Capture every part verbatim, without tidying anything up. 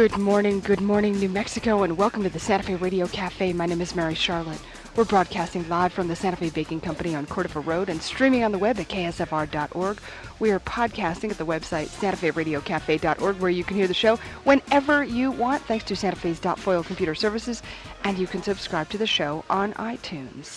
Good morning, good morning, New Mexico, and welcome to the Santa Fe Radio Cafe. My name is Mary Charlotte. We're broadcasting live from the Santa Fe Baking Company on Cordova Road and streaming on the web at K S F R dot org. We are podcasting at the website Santa Fe Radio Cafe dot org, where you can hear the show whenever you want, thanks to Santa Fe's Foil Computer Services, and you can subscribe to the show on iTunes.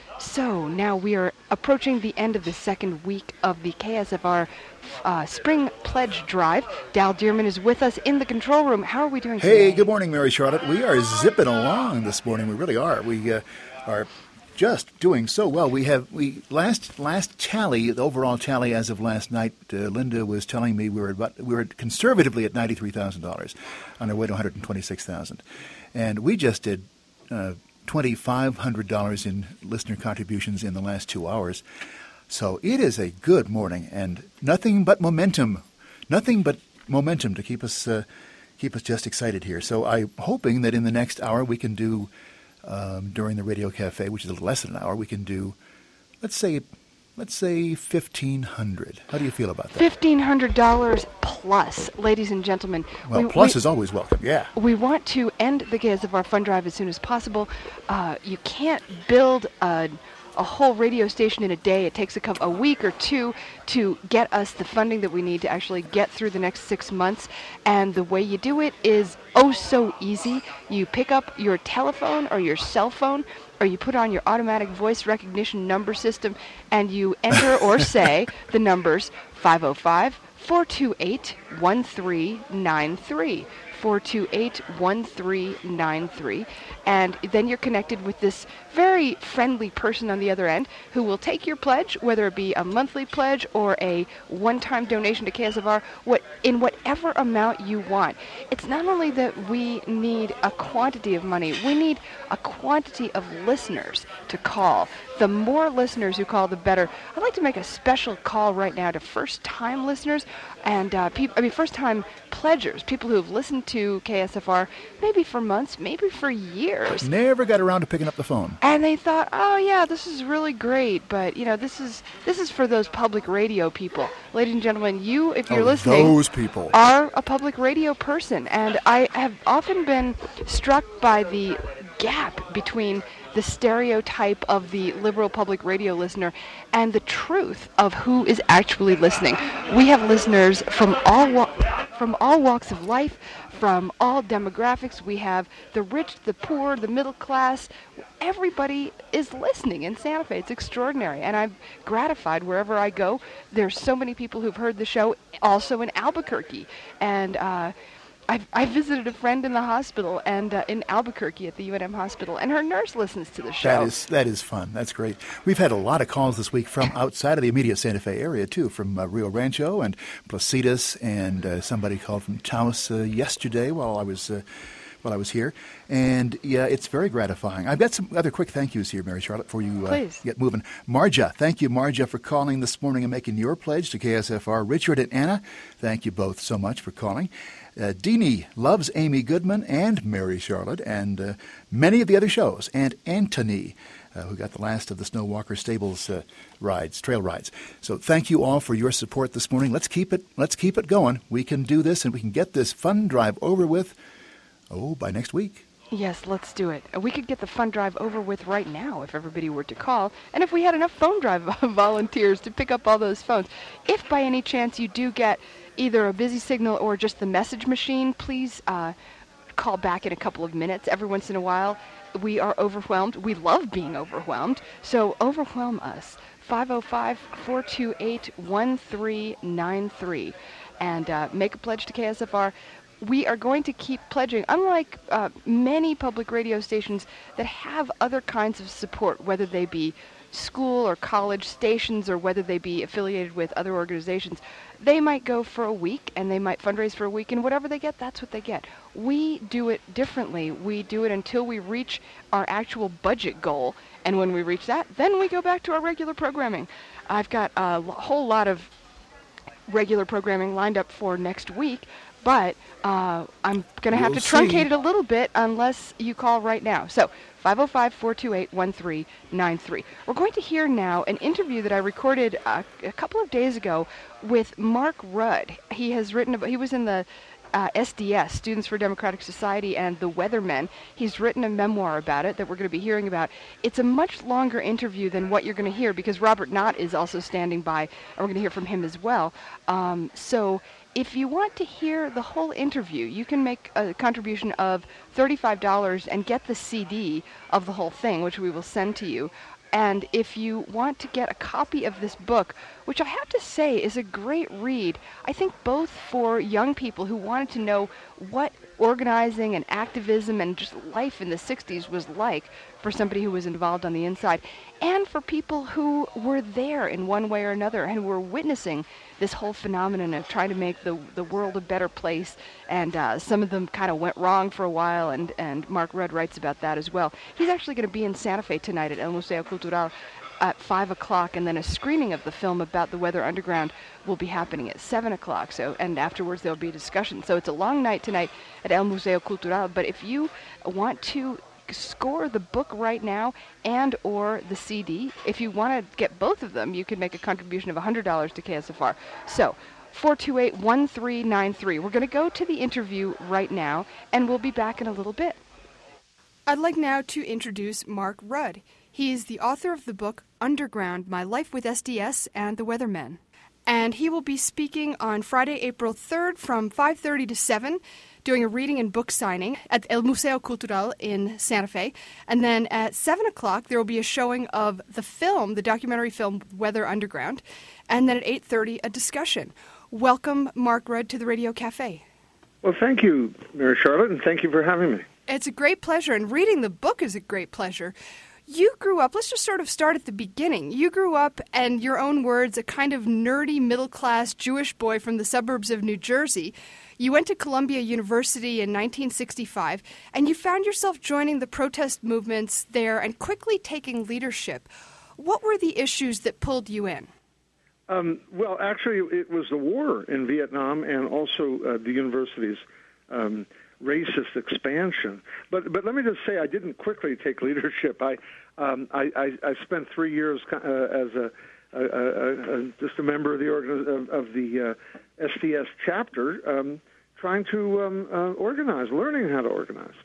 So now we are approaching the end of the second week of the K S F R uh, Spring Pledge Drive. Dal Dearman is with us in the control room. How are we doing today? Hey, good morning, Mary Charlotte. We are zipping along this morning. We really are. We uh, are just doing so well. We have we last last tally, the overall tally as of last night. Uh, Linda was telling me we were about, we were conservatively at ninety-three thousand dollars, on our way to one hundred twenty-six thousand, and we just did Uh, twenty-five hundred dollars in listener contributions in the last two hours. So it is a good morning, and nothing but momentum, nothing but momentum to keep us uh, keep us just excited here. So I'm hoping that in the next hour we can do, um, during the Radio Cafe, which is a little less than an hour, we can do, let's say, let's say fifteen hundred dollars. How do you feel about that? fifteen hundred dollars plus, ladies and gentlemen. Well, we, plus we, is always welcome, yeah. We want to end the K S F R Fund Drive as soon as possible. Uh, you can't build a, a whole radio station in a day. It takes a, couple, a week or two to get us the funding that we need to actually get through the next six months. And the way you do it is oh so easy. You pick up your telephone or your cell phone, or you put on your automatic voice recognition number system, and you enter or say the numbers five oh five, four two eight, one three nine three. four two eight, one three nine three, and then you're connected with this very friendly person on the other end who will take your pledge, whether it be a monthly pledge or a one-time donation to K S F R, what, in whatever amount you want. It's not only that we need a quantity of money, we need a quantity of listeners to call. The more listeners who call, the better. I'd like to make a special call right now to first-time listeners and uh, people, I mean, first-time pledgers, people who have listened to K S F R maybe for months, maybe for years. Never got around to picking up the phone. And they thought, oh yeah, this is really great, but you know, this is this is for those public radio people. Ladies and gentlemen, you, if you're oh, listening, those people are a public radio person, and I have often been struck by the gap between the stereotype of the liberal public radio listener and the truth of who is actually listening. We have listeners from all wa- from all walks of life, from all demographics. We have the rich, the poor, the middle class. Everybody is listening in Santa Fe. It's extraordinary, and I'm gratified wherever I go. There's so many people who've heard the show, also in Albuquerque, and uh, I, I visited a friend in the hospital and uh, in Albuquerque at the U N M hospital, and her nurse listens to the show. That is that is fun. That's great. We've had a lot of calls this week from outside of the immediate Santa Fe area, too, from uh, Rio Rancho and Placitas, and uh, somebody called from Taos uh, yesterday while I was uh, while I was here. And, yeah, it's very gratifying. I've got some other quick thank yous here, Mary Charlotte, before you uh, get moving. Marja, thank you, Marja, for calling this morning and making your pledge to K S F R. Richard and Anna, thank you both so much for calling. Uh, Deanie loves Amy Goodman and Mary Charlotte and uh, many of the other shows. And Anthony, uh, who got the last of the Snow Walker Stables uh, rides, trail rides. So thank you all for your support this morning. Let's keep it. Let's keep it going. We can do this, and we can get this fun drive over with. Oh, by next week. Yes, let's do it. We could get the fund drive over with right now if everybody were to call, and if we had enough phone drive volunteers to pick up all those phones. If by any chance you do get either a busy signal or just the message machine, please uh, call back in a couple of minutes. Every once in a while, we are overwhelmed. We love being overwhelmed, so overwhelm us. five oh five, four two eight, one three nine three, and uh, make a pledge to K S F R. We are going to keep pledging, unlike uh, many public radio stations that have other kinds of support, whether they be school or college stations or whether they be affiliated with other organizations. They might go for a week and they might fundraise for a week, and whatever they get, that's what they get. We do it differently. We do it until we reach our actual budget goal, and when we reach that, then we go back to our regular programming. I've got a l- whole lot of regular programming lined up for next week, but uh, I'm going to have to truncate see. it a little bit unless you call right now. So five oh five, four two eight, one three nine three. We're going to hear now an interview that I recorded uh, a couple of days ago with Mark Rudd. He has written about, he was in the uh, S D S, Students for Democratic Society, and The Weathermen. He's written a memoir about it that we're going to be hearing about. It's a much longer interview than what you're going to hear because Robert Knott is also standing by, and we're going to hear from him as well. Um, so if you want to hear the whole interview, you can make a contribution of thirty-five dollars and get the C D of the whole thing, which we will send to you. And if you want to get a copy of this book, which I have to say is a great read, I think both for young people who wanted to know what organizing and activism and just life in the sixties was like for somebody who was involved on the inside, and for people who were there in one way or another and who were witnessing this whole phenomenon of trying to make the the world a better place. And uh, some of them kind of went wrong for a while, and, and Mark Rudd writes about that as well. He's actually going to be in Santa Fe tonight at El Museo Cultural at five o'clock, and then a screening of the film about the Weather Underground will be happening at seven o'clock. So, and afterwards there'll be a discussion. So it's a long night tonight at El Museo Cultural, but if you want to score the book right now and or the C D, if you want to get both of them, you can make a contribution of one hundred dollars to K S F R. So, four two eight, one three nine three. We're going to go to the interview right now, and we'll be back in a little bit. I'd like now to introduce Mark Rudd. He is the author of the book Underground, My Life with S D S and the Weathermen. And he will be speaking on Friday, April third from five thirty to seven, doing a reading and book signing at El Museo Cultural in Santa Fe. And then at seven o'clock, there will be a showing of the film, the documentary film Weather Underground. And then at eight thirty, a discussion. Welcome, Mark Rudd, to the Radio Cafe. Well, thank you, Mary Charlotte, and thank you for having me. It's a great pleasure, and reading the book is a great pleasure. You grew up, let's just sort of start at the beginning. You grew up, in your own words, a kind of nerdy, middle-class Jewish boy from the suburbs of New Jersey. You went to Columbia University in nineteen sixty-five, and you found yourself joining the protest movements there and quickly taking leadership. What were the issues that pulled you in? Um, well, actually, it was the war in Vietnam and also uh, the university's um, racist expansion. But but let me just say, I didn't quickly take leadership. I um, I, I, I spent three years uh, as a, a, a, a just a member of the organ- of, of the uh, S D S chapter, um, trying to um, uh, organize, learning how to organize.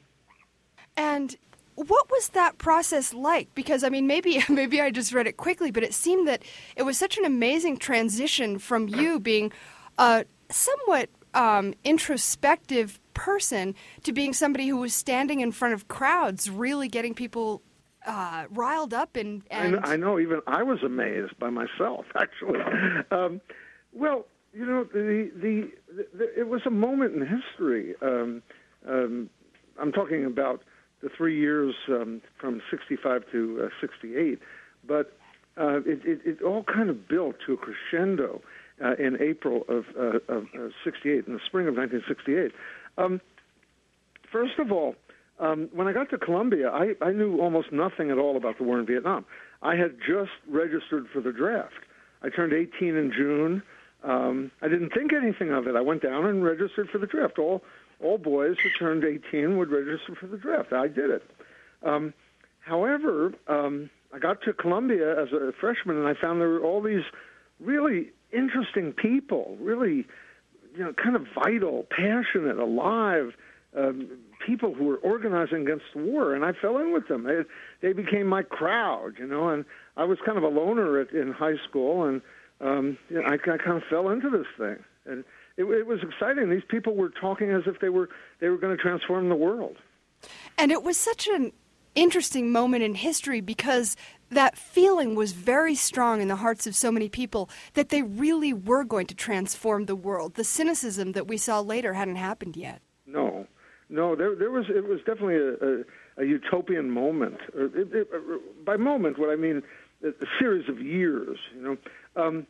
And what was that process like? Because, I mean, maybe maybe I just read it quickly, but it seemed that it was such an amazing transition from you being a somewhat um, introspective person to being somebody who was standing in front of crowds, really getting people uh, riled up. And, and... I, know, I know, even I was amazed by myself, actually. Um, well, you know, the, the, the it was a moment in history. Um, um, I'm talking about the three years um, from sixty-five to uh, sixty-eight, but uh, it, it, it all kind of built to a crescendo uh, in April of, uh, of uh, sixty-eight, in the spring of nineteen sixty-eight. Um, first of all, um, when I got to Columbia, I, I knew almost nothing at all about the war in Vietnam. I had just registered for the draft. I turned eighteen in June. Um, I didn't think anything of it. I went down and registered for the draft. All All boys who turned eighteen would register for the draft. I did it. Um, however, um, I got to Columbia as a freshman, and I found there were all these really interesting people, really, you know, kind of vital, passionate, alive um, people who were organizing against the war, and I fell in with them. They, they became my crowd, you know, and I was kind of a loner at, in high school, and um, you know, I, I kind of fell into this thing. And It, it was exciting. These people were talking as if they were they were going to transform the world. And it was such an interesting moment in history because that feeling was very strong in the hearts of so many people that they really were going to transform the world. The cynicism that we saw later hadn't happened yet. No, no. There, there was. It was definitely a, a, a utopian moment. It, it, by moment, what I mean, a, a series of years. You know, um,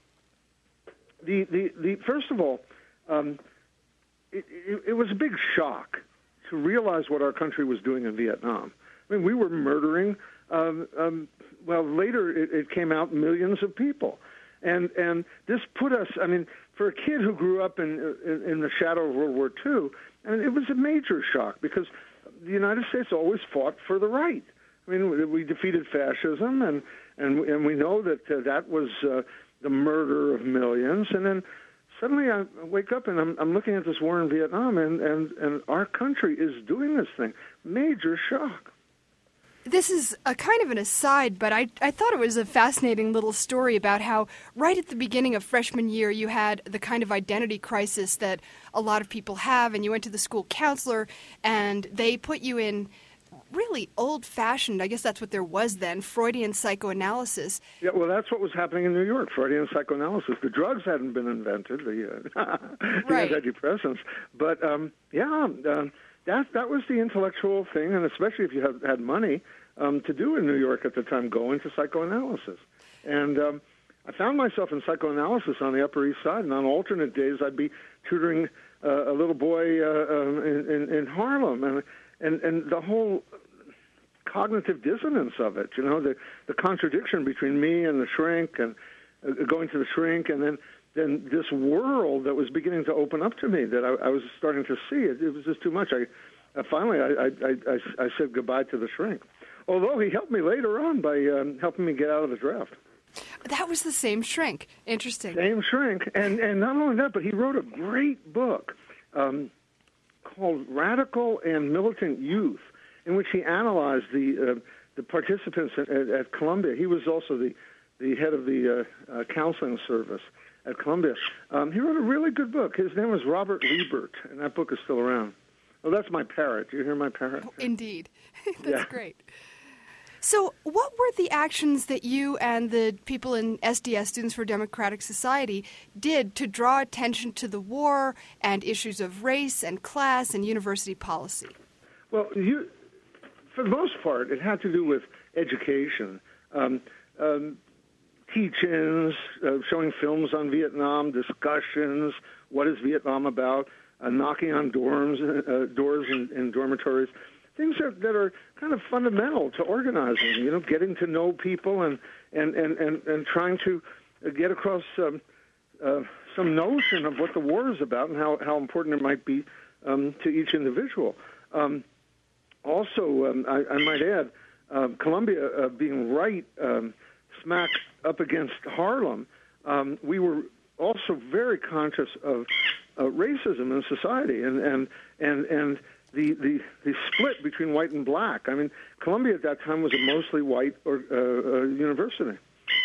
the the the first of all. Um, it, it, it was a big shock to realize what our country was doing in Vietnam. I mean, we were murdering, um, um, well, later it, it came out millions of people. And and this put us, I mean, for a kid who grew up in, in, in the shadow of World War Two, I mean, it was a major shock because the United States always fought for the right. I mean, we defeated fascism, and, and, and we know that uh, that was uh, the murder of millions. And then suddenly I wake up and I'm, I'm looking at this war in Vietnam, and, and, and our country is doing this thing. Major shock. This is a kind of an aside, but I, I thought it was a fascinating little story about how right at the beginning of freshman year you had the kind of identity crisis that a lot of people have, and you went to the school counselor and they put you in really old-fashioned, I guess that's what there was then, Freudian psychoanalysis. Yeah, well, that's what was happening in New York, Freudian psychoanalysis. The drugs hadn't been invented, the, uh, the right. antidepressants. But, um, yeah, um, that that was the intellectual thing, and especially if you had, had money um, to do in New York at the time, go into psychoanalysis. And um, I found myself in psychoanalysis on the Upper East Side, and on alternate days I'd be tutoring uh, a little boy uh, um, in, in, in Harlem, and And and the whole cognitive dissonance of it, you know, the the contradiction between me and the shrink, and uh, going to the shrink, and then then this world that was beginning to open up to me that I, I was starting to see. It, it was just too much. I uh, finally I, I I I said goodbye to the shrink. Although he helped me later on by um, helping me get out of the draft. That was the same shrink. Interesting. Same shrink, and and not only that, but he wrote a great book. Um, called Radical and Militant Youth, in which he analyzed the uh, the participants at, at Columbia. He was also the, the head of the uh, uh, counseling service at Columbia. Um, he wrote a really good book. His name was Robert Liebert, and that book is still around. Oh, that's my parrot. Do you hear my parrot? Oh, indeed. That's yeah. great. So what were the actions that you and the people in S D S, Students for Democratic Society, did to draw attention to the war and issues of race and class and university policy? Well, you, for the most part, it had to do with education, um, um, teach-ins, uh, showing films on Vietnam, discussions, what is Vietnam about, uh, knocking on dorms, uh, doors in, in dormitories. Things that, that are kind of fundamental to organizing, you know, getting to know people and and, and, and, and trying to get across um, uh, some notion of what the war is about and how, how important it might be um, to each individual. Um, also, um, I, I might add, uh, Columbia uh, being right um, smack up against Harlem, um, we were also very conscious of uh, racism in society and and and and. The, the the split between white and black. I mean, Columbia at that time was a mostly white or, uh, uh, university.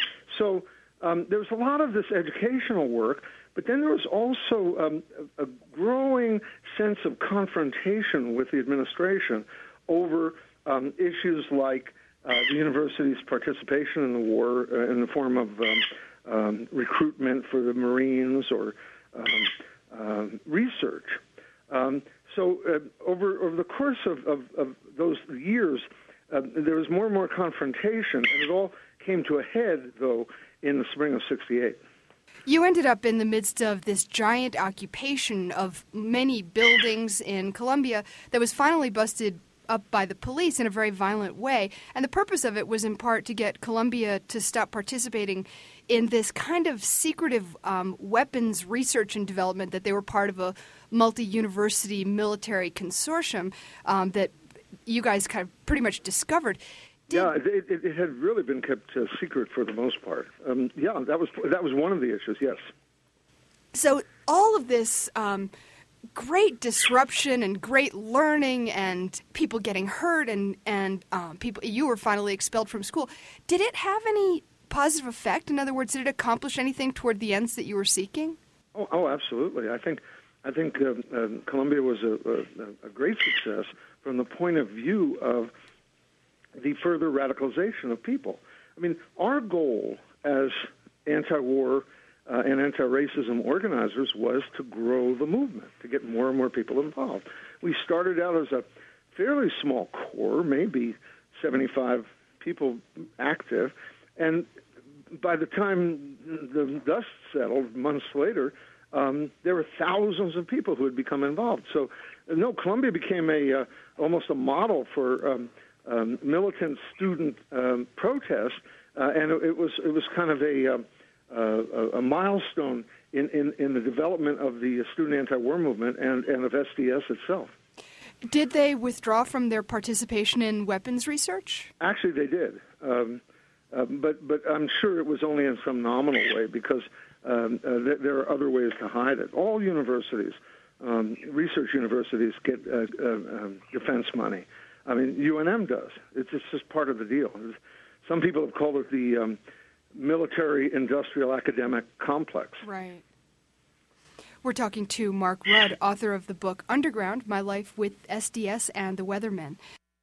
So um, there was a lot of this educational work, but then there was also um, a, a growing sense of confrontation with the administration over um, issues like uh, the university's participation in the war uh, in the form of um, um, recruitment for the Marines or um, um, research. Um, So uh, over over the course of, of, of those years, uh, there was more and more confrontation, and it all came to a head, though, in the spring of sixty-eight. You ended up in the midst of this giant occupation of many buildings in Columbia that was finally busted up by the police in a very violent way. And the purpose of it was in part to get Columbia to stop participating in this kind of secretive um, weapons research and development that they were part of a multi-university military consortium um, that you guys kind of pretty much discovered. Did yeah, it, it, it had really been kept uh, secret for the most part. Um, yeah, that was that was one of the issues, yes. So all of this um, great disruption and great learning and people getting hurt and, and um, people you were finally expelled from school, did it have any positive effect? In other words, did it accomplish anything toward the ends that you were seeking? Oh, oh absolutely. I think I think uh, uh, Columbia was a, a, a great success from the point of view of the further radicalization of people. I mean, our goal as anti-war uh, and anti-racism organizers was to grow the movement, to get more and more people involved. We started out as a fairly small core, maybe seventy-five people active, and by the time the dust settled months later, um, there were thousands of people who had become involved. So, no, Columbia became a uh, almost a model for um, um, militant student um, protest, uh, and it, it was it was kind of a um, uh, a milestone in, in, in the development of the student anti-war movement and, and of S D S itself. Did they withdraw from their participation in weapons research? Actually, they did. Um, Uh, but but I'm sure it was only in some nominal way because um, uh, th- there are other ways to hide it. All universities, um, research universities, get uh, uh, um, defense money. I mean, U N M does. It's, it's just part of the deal. Some people have called it the um, military-industrial academic complex. Right. We're talking to Mark Rudd, author of the book Underground, My Life with S D S and the Weathermen.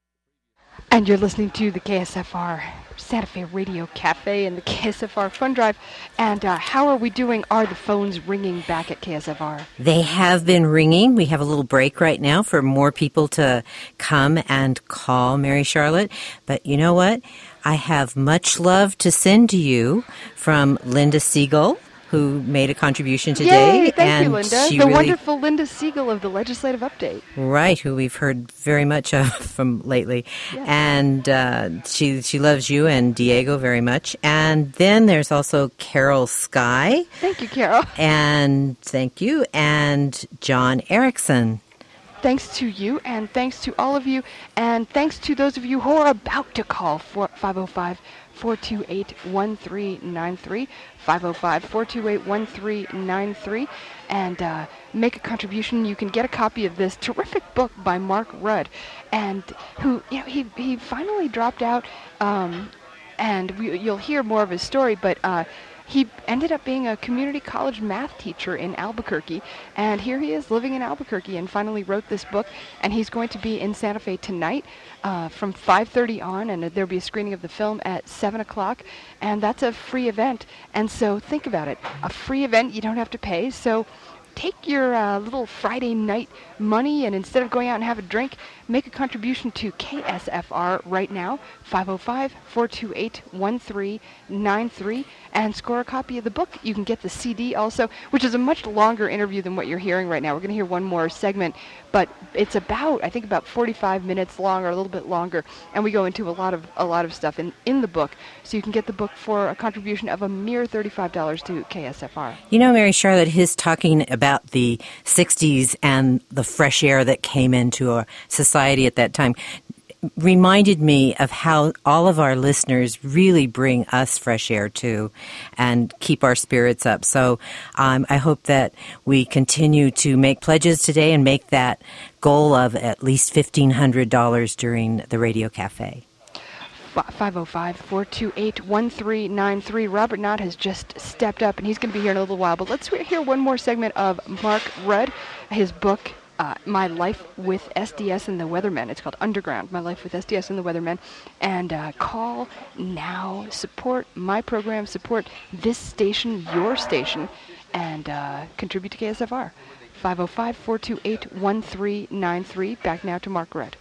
And you're listening to the K S F R Santa Fe Radio Cafe and the K S F R Fund Drive. And uh, how are we doing? Are the phones ringing back at K S F R? They have been ringing. We have a little break right now for more people to come and call Mary Charlotte. But you know what? I have much love to send to you from Linda Siegel, who made a contribution today. Yay, thank and you, Linda. The really, wonderful Linda Siegel of the Legislative Update. Right, who we've heard very much of from lately. Yes. And uh, she she loves you and Diego very much. And then there's also Carol Sky. Thank you, Carol. And thank you. And John Erickson. Thanks to you, and thanks to all of you, and thanks to those of you who are about to call for five oh five, four two eight, one three nine three, five oh five, four two eight, one three nine three, and uh, make a contribution. You can get a copy of this terrific book by Mark Rudd, and who, you know, he, he finally dropped out, um, and we, you'll hear more of his story, but uh, he ended up being a community college math teacher in Albuquerque, and here he is living in Albuquerque and finally wrote this book, and he's going to be in Santa Fe tonight uh, from five thirty on, and there'll be a screening of the film at seven o'clock, and that's a free event. And so think about it, a free event, you don't have to pay, so take your uh, little Friday night money, and instead of going out and have a drink, make a contribution to K S F R right now, five oh five, four two eight, one three nine three, and score a copy of the book. You can get the C D also, which is a much longer interview than what you're hearing right now. We're going to hear one more segment, but it's about, I think, about forty-five minutes long or a little bit longer, and we go into a lot of a lot of stuff in, in the book. So you can get the book for a contribution of a mere thirty-five dollars to K S F R. You know, Mary Charlotte, his talking about the sixties and the fresh air that came into our society at that time reminded me of how all of our listeners really bring us fresh air too and keep our spirits up. So um, I hope that we continue to make pledges today and make that goal of at least fifteen hundred dollars during the Radio Cafe. five oh five, four two eight, one three nine three. Robert Knott has just stepped up, and he's going to be here in a little while. But let's hear one more segment of Mark Rudd, his book, uh, My Life with S D S and the Weathermen. It's called Underground, My Life with S D S and the Weathermen. And uh, call now. Support my program. Support this station, your station, and uh, contribute to K S F R. five oh five, four two eight, one three nine three. Back now to Mark Rudd.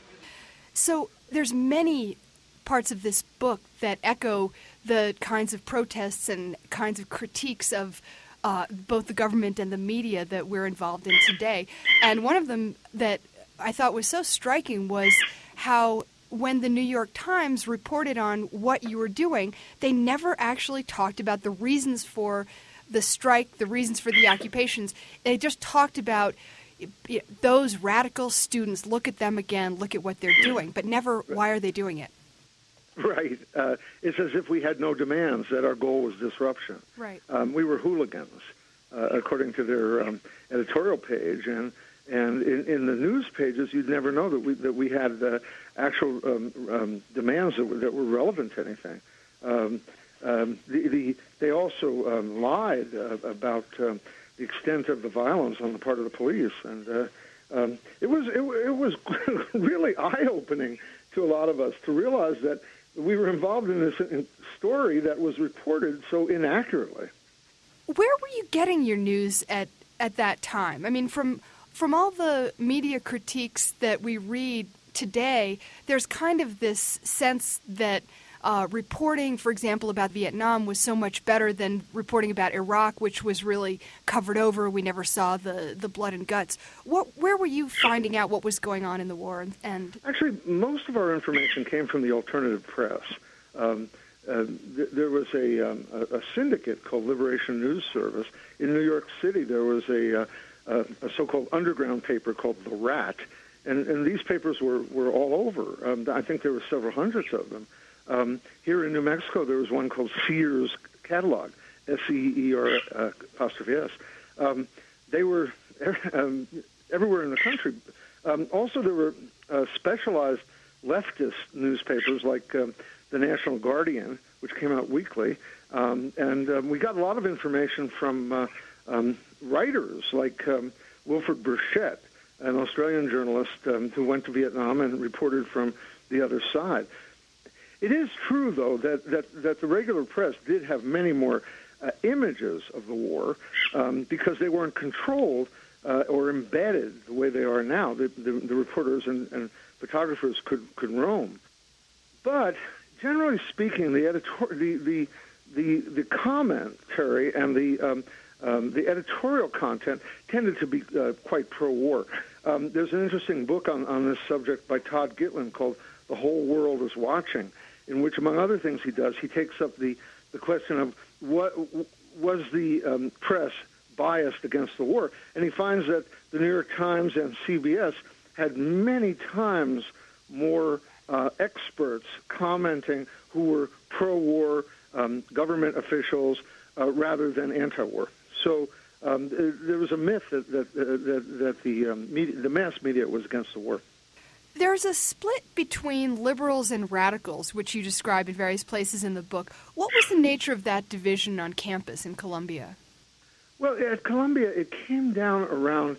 So there's many parts of this book that echo the kinds of protests and kinds of critiques of uh, both the government and the media that we're involved in today. And one of them that I thought was so striking was how when the New York Times reported on what you were doing, they never actually talked about the reasons for the strike, the reasons for the occupations. They just talked about those radical students, look at them again, look at what they're doing, but never why are they doing it. Right. Uh, it's as if we had no demands, that our goal was disruption. Right. Um, we were hooligans, uh, according to their um, editorial page. And and in, in the news pages, you'd never know that we that we had uh, actual um, um, demands that were, that were relevant to anything. Um, um, the, the, they also um, lied uh, about um, the extent of the violence on the part of the police. And uh, um, it was, it, it was really eye-opening to a lot of us to realize that we were involved in this story that was reported so inaccurately. Where were you getting your news at, at that time? I mean, from from all the media critiques that we read today, there's kind of this sense that uh, reporting, for example, about Vietnam was so much better than reporting about Iraq, which was really covered over. We never saw the, the blood and guts. What, where were you finding out what was going on in the war? And, and Actually, most of our information came from the alternative press. Um, uh, th- there was a, um, a, a syndicate called Liberation News Service. In New York City, there was a, uh, a, a so-called underground paper called The Rat, and, and these papers were, were all over. Um, I think there were several hundreds of them. Um, here in New Mexico, there was one called Sears Catalog, S E E R uh, apostrophe S. Um, they were um, everywhere in the country. Um, also, there were uh, specialized leftist newspapers like um, the National Guardian, which came out weekly, um, and um, we got a lot of information from uh, um, writers like um, Wilfred Burchett, an Australian journalist um, who went to Vietnam and reported from the other side. It is true, though, that, that, that the regular press did have many more uh, images of the war um, because they weren't controlled uh, or embedded the way they are now. The, the, the reporters and, and photographers could, could roam. But generally speaking, the editor, the, the, the, the commentary and the, um, um, the editorial content tended to be uh, quite pro-war. Um, there's an interesting book on, on this subject by Todd Gitlin called The Whole World is Watching, in which, among other things he does, he takes up the, the question of what was the um, press biased against the war. And he finds that the New York Times and C B S had many times more uh, experts commenting who were pro-war um, government officials uh, rather than anti-war. So um, there was a myth that, that, uh, that, that the, um, media, the mass media was against the war. There's a split between liberals and radicals, which you describe in various places in the book. What was the nature of that division on campus in Columbia? Well, at Columbia, it came down around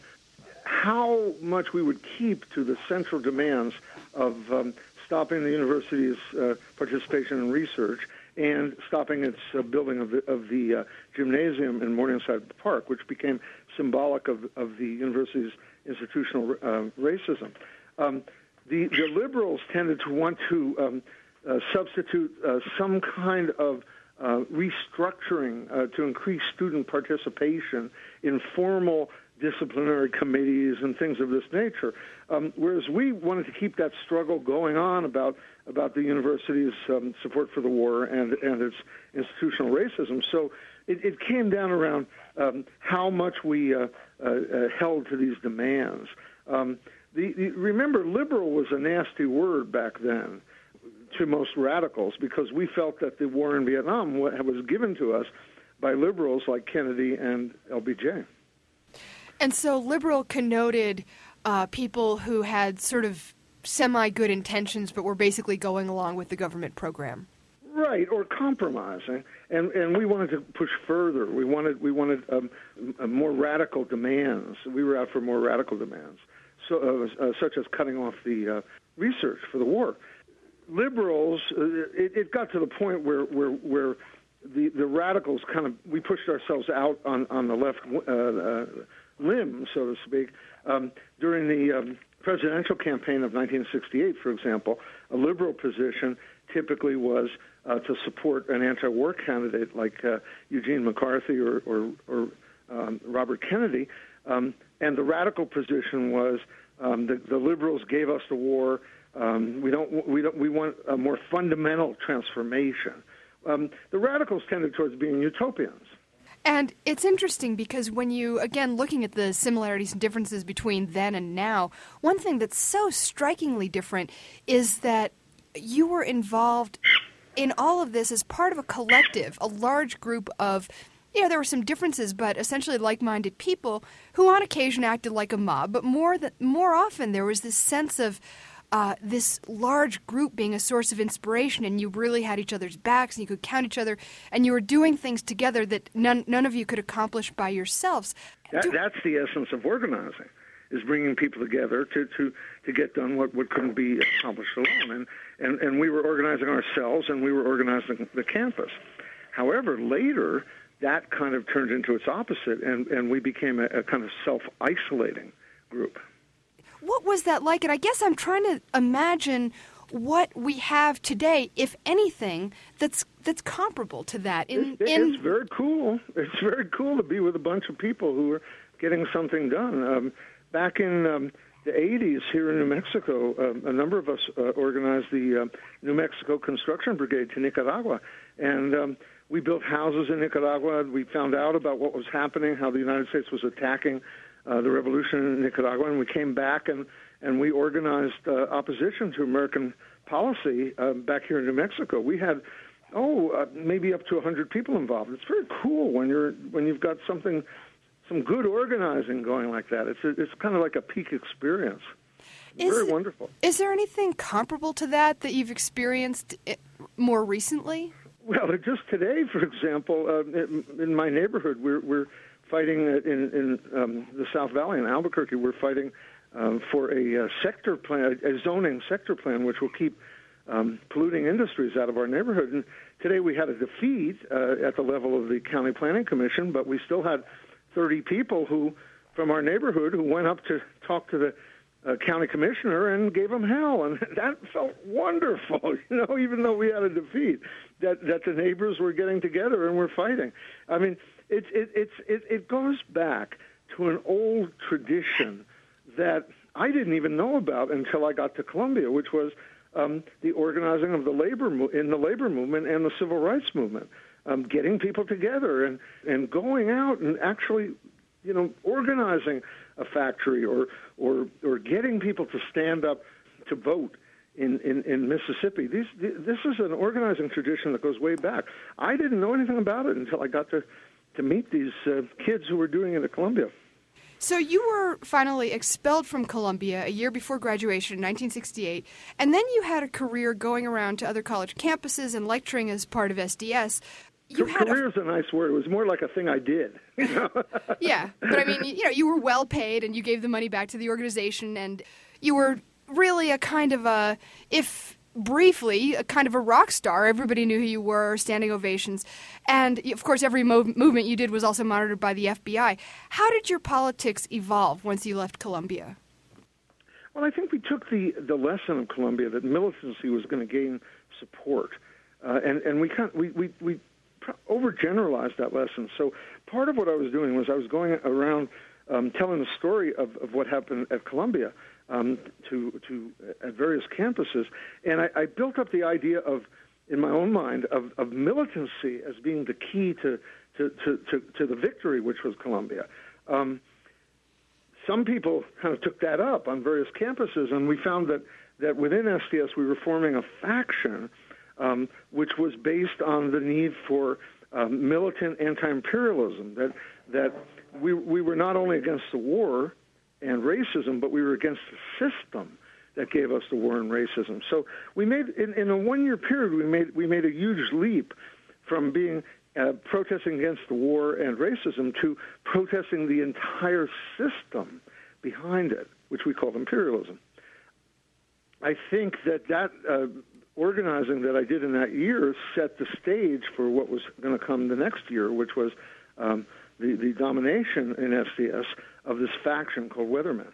how much we would keep to the central demands of um, stopping the university's uh, participation in research and stopping its uh, building of the, of the uh, gymnasium in Morningside Park, which became symbolic of, of the university's institutional uh, racism. Um, The, the liberals tended to want to um, uh, substitute uh, some kind of uh, restructuring uh, to increase student participation in formal disciplinary committees and things of this nature, um, whereas we wanted to keep that struggle going on about about the university's um, support for the war and, and its institutional racism. So it, it came down around um, how much we uh, uh, uh, held to these demands. Um, The, the, remember, liberal was a nasty word back then to most radicals because we felt that the war in Vietnam was given to us by liberals like Kennedy and L B J. And so liberal connoted uh, people who had sort of semi-good intentions but were basically going along with the government program. Right, or compromising, and and we wanted to push further. We wanted we wanted um, more radical demands. We were out for more radical demands. So, uh, uh, such as cutting off the uh, research for the war. Liberals, uh, it, it got to the point where where, where the, the radicals kind of, we pushed ourselves out on, on the left uh, uh, limb, so to speak. Um, during the um, presidential campaign of nineteen sixty-eight, for example, a liberal position typically was uh, to support an anti-war candidate like uh, Eugene McCarthy or, or, or um, Robert Kennedy. Um, and the radical position was um, the, the liberals gave us the war. Um, we don't. We don't. We want a more fundamental transformation. Um, the radicals tended towards being utopians. And it's interesting because when you, again, looking at the similarities and differences between then and now, one thing that's so strikingly different is that you were involved in all of this as part of a collective, a large group of, you know, there were some differences, but essentially like-minded people who on occasion acted like a mob. But more than, more often there was this sense of uh, this large group being a source of inspiration, and you really had each other's backs, and you could count each other, and you were doing things together that none none of you could accomplish by yourselves. That, Do- that's the essence of organizing, is bringing people together to, to, to get done what, what couldn't be accomplished alone. And, and, and we were organizing ourselves, and we were organizing the campus. However, later, that kind of turned into its opposite, and, and we became a, a kind of self-isolating group. What was that like? And I guess I'm trying to imagine what we have today, if anything, that's that's comparable to that. In, it, in... It's very cool. It's very cool to be with a bunch of people who are getting something done. Um, back in um, the eighties here in New Mexico, um, a number of us uh, organized the uh, New Mexico Construction Brigade to Nicaragua, and um, we built houses in Nicaragua. We found out about what was happening, how the United States was attacking uh, the revolution in Nicaragua, and we came back and, and we organized uh, opposition to American policy um, back here in New Mexico. We had, oh, uh, maybe up to one hundred people involved. It's very cool when you're when you've got something, some good organizing going like that. It's a, it's kind of like a peak experience. Is, very wonderful. Is there anything comparable to that that you've experienced more recently? Well, just today, for example, uh, in, in my neighborhood, we're we're fighting in in um, the South Valley in Albuquerque. We're fighting um, for a, uh sector plan, a zoning sector plan, which will keep um, polluting industries out of our neighborhood. And today we had a defeat uh, at the level of the County Planning Commission, but we still had thirty people who, from our neighborhood, who went up to talk to the Uh, county commissioner and gave him hell, and that felt wonderful. You know, even though we had a defeat, that that the neighbors were getting together and were fighting. I mean, it's it, it's it, it goes back to an old tradition that I didn't even know about until I got to Columbia, which was um, the organizing of the labor mo- in the labor movement and the civil rights movement, um, getting people together and and going out and actually, you know, organizing a factory or or or getting people to stand up to vote in, in, in Mississippi. These, this is an organizing tradition that goes way back. I didn't know anything about it until I got to, to meet these uh, kids who were doing it at Columbia. So you were finally expelled from Columbia a year before graduation in nineteen sixty-eight, and then you had a career going around to other college campuses and lecturing as part of S D S. You had career a... is a nice word. It was more like a thing I did. You know? Yeah, but I mean, you know, you were well paid, and you gave the money back to the organization, and you were really a kind of a, if briefly, a kind of a rock star. Everybody knew who you were, standing ovations, and of course, every mov- movement you did was also monitored by the F B I. How did your politics evolve once you left Columbia? Well, I think we took the the lesson of Columbia that militancy was going to gain support, uh, and and we kind we we we. overgeneralized that lesson. So part of what I was doing was I was going around um, telling the story of, of what happened at Columbia um, to to at various campuses, and I, I built up the idea of, in my own mind, of, of militancy as being the key to to, to, to, to the victory, which was Columbia. Um, some people kind of took that up on various campuses, and we found that, that within S D S we were forming a faction Um, which was based on the need for um, militant anti-imperialism, that that we we were not only against the war and racism, but we were against the system that gave us the war and racism. So we made, in, in a one-year period, we made we made a huge leap from being uh, protesting against the war and racism to protesting the entire system behind it, which we called imperialism. I think that that uh, organizing that I did in that year set the stage for what was going to come the next year, which was um, the, the domination in S D S of this faction called Weathermen.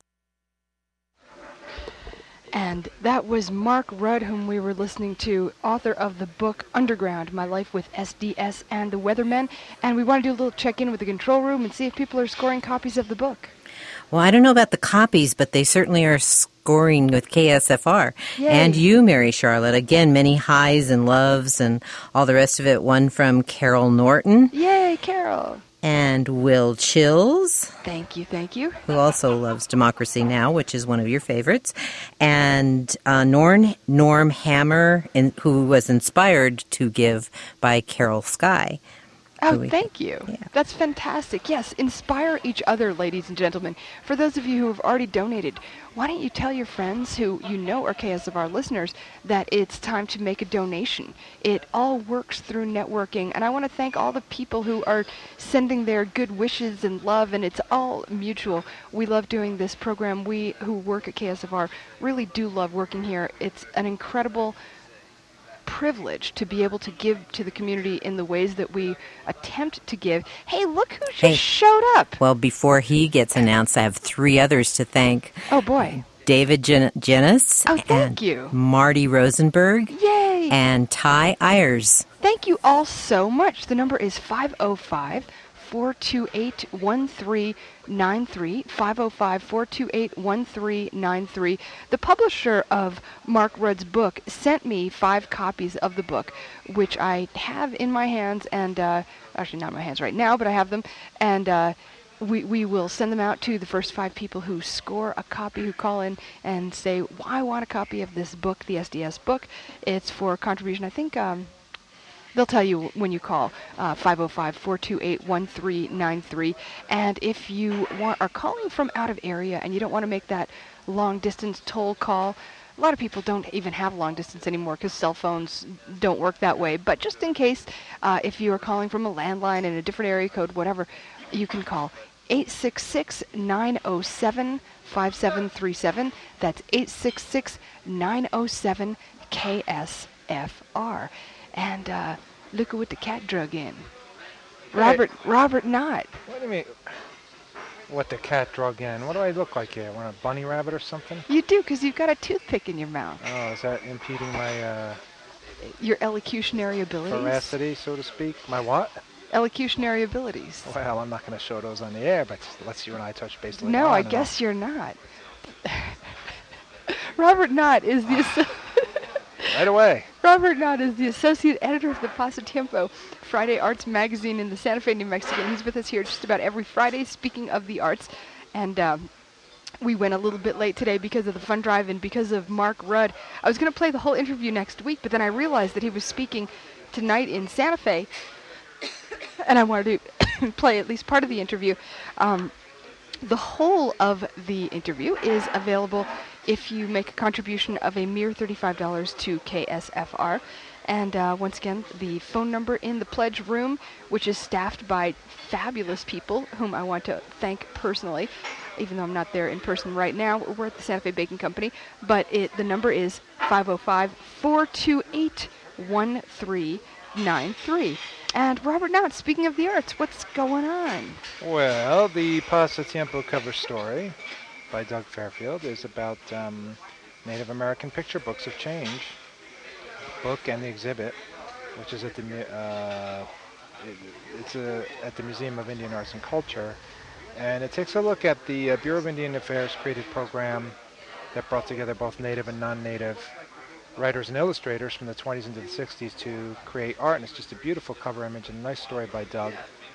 And that was Mark Rudd, whom we were listening to, author of the book Underground, My Life with S D S and the Weathermen. And we want to do a little check-in with the control room and see if people are scoring copies of the book. Well, I don't know about the copies, but they certainly are scoring with K S F R. Yay. And you, Mary Charlotte. Again, many highs and loves and all the rest of it. One from Carol Norton. Yay, Carol. And Will Chills. Thank you, thank you. Who also loves Democracy Now!, which is one of your favorites. And uh, Norm, Norm Hammer, in, who was inspired to give by Carol Sky. Oh, thank you. Yeah. That's fantastic. Yes, inspire each other, ladies and gentlemen. For those of you who have already donated, why don't you tell your friends who you know are K S F R listeners that it's time to make a donation. It all works through networking, and I want to thank all the people who are sending their good wishes and love, and it's all mutual. We love doing this program. We who work at K S F R really do love working here. It's an incredible privilege to be able to give to the community in the ways that we attempt to give. Hey, look who just hey. showed up. Well, before he gets announced, I have three others to thank. Oh, boy. David Gen- Jennis. Oh, thank and you. Marty Rosenberg. Yay. And Ty Ayers. Thank you all so much. The number is five oh five, four two eight, one three nine three, five oh five, four two eight, one three nine three. The publisher of Mark Rudd's book sent me five copies of the book, which I have in my hands, and uh, actually not in my hands right now, but I have them, and uh, we, we will send them out to the first five people who score a copy, who call in and say, well, I want a copy of this book, the S D S book. It's for contribution, I think, um, they'll tell you when you call, uh, five oh five, four two eight, one three nine three. And if you want, are calling from out of area and you don't want to make that long-distance toll call, a lot of people don't even have long distance anymore because cell phones don't work that way. But just in case, uh, if you are calling from a landline in a different area code, whatever, you can call eight six six, nine oh seven, five seven three seven. That's eight six six, nine oh seven, K S F R. And uh, look at what the cat drug in. Robert Hey. Robert Knott. What do you mean? What the cat drug in? What do I look like here? Want a bunny rabbit or something? You do, because you've got a toothpick in your mouth. Oh, is that impeding my uh, Your elocutionary abilities. veracity, so to speak? My what? Elocutionary abilities. Well, I'm not going to show those on the air, but let's you and I touch base later No, on I and guess you're not. Robert Knott is the asso- I'll- right away. Robert Knott is the associate editor of the Pasatiempo, Friday Arts magazine in the Santa Fe, New Mexico. He's with us here just about every Friday, speaking of the arts. And um, we went a little bit late today because of the fund drive and because of Mark Rudd. I was going to play the whole interview next week, but then I realized that he was speaking tonight in Santa Fe, and I wanted to play at least part of the interview. Um, the whole of the interview is available if you make a contribution of a mere thirty-five dollars to K S F R. And uh, once again, the phone number in the pledge room, which is staffed by fabulous people whom I want to thank personally, even though I'm not there in person right now. We're at the Santa Fe Baking Company. But it, the number is five oh five, four two eight, one three nine three. And Robert Knott, speaking of the arts, what's going on? Well, the Pasatiempo cover story by Doug Fairfield is about um, Native American picture books of change. Book and the exhibit, which is at the mu- uh, it, it's a, at the Museum of Indian Arts and Culture, and it takes a look at the uh, Bureau of Indian Affairs created program that brought together both native and non-native writers and illustrators from the twenties into the sixties to create art, and it's just a beautiful cover image and a nice story by Doug